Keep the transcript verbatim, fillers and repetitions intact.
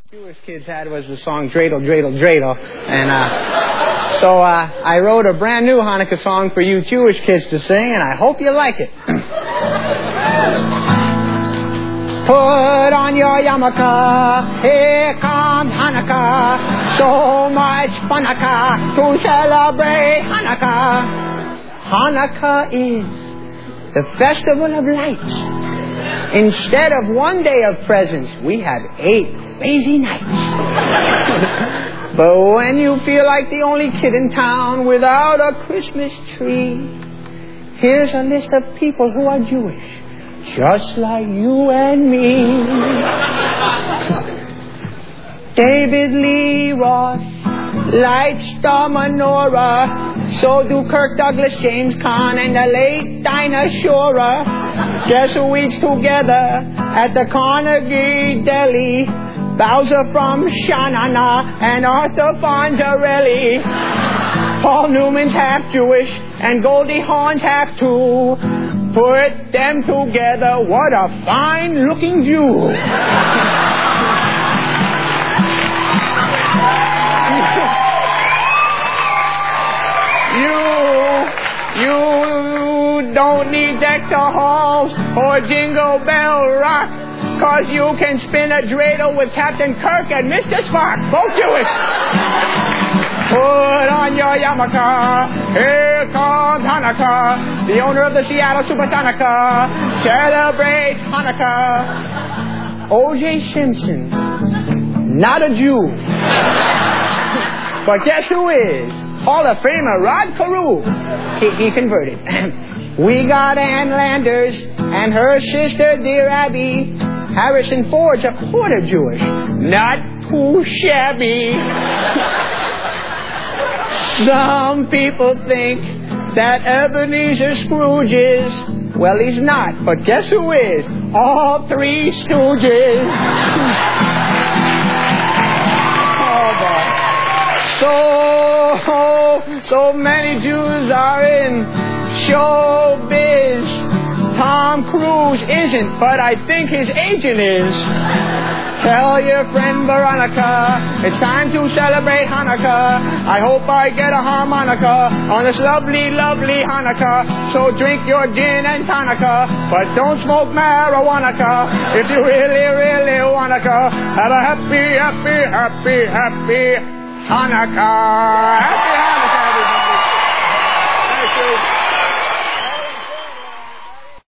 Jewish kids had was the song Dreidel, Dreidel, Dreidel. And uh, so uh, I wrote a brand new Hanukkah song for you Jewish kids to sing, and I hope you like it. Put on your yarmulke, here comes Hanukkah. So much funaka to celebrate Hanukkah. Hanukkah is the festival of lights. Instead of one day of presents, we have eight crazy nights. But when you feel like the only kid in town without a Christmas tree, here's a list of people who are Jewish, just like you and me. David Lee Roth lights the menorah. So do Kirk Douglas, James Caan, and the late Dinah Shore. Guess who eats together at the Carnegie Deli? Bowser from Shanana and Arthur Fonzarelli. Paul Newman's half Jewish and Goldie Hawn's half too. Put them together, what a fine-looking Jew. You, you don't need Dexter Halls or Jingle Bell Rock, 'cause you can spin a dreidel with Captain Kirk and Mister Spock, both Jewish. Put on your yarmulke, here comes Hanukkah. The owner of the Seattle Supersonica celebrates Hanukkah. O J Simpson, not a Jew. But guess who is? Hall of Famer Rod Carew. He, he converted. We got Ann Landers and her sister, dear Abby. Harrison Ford's a quarter Jewish. Not too shabby. Some people think that Ebenezer Scrooge is, well, he's not. But guess who is? All three Stooges. Oh, boy. So, so many Jews are in showbiz. Tom Cruise isn't, but I think his agent is. Tell your friend Veronica, it's time to celebrate Hanukkah. I hope I get a harmonica on this lovely, lovely Hanukkah. So drink your gin and tonica, but don't smoke marijuana. If you really, really wanna, have a happy, happy, happy, happy Hanukkah. Happy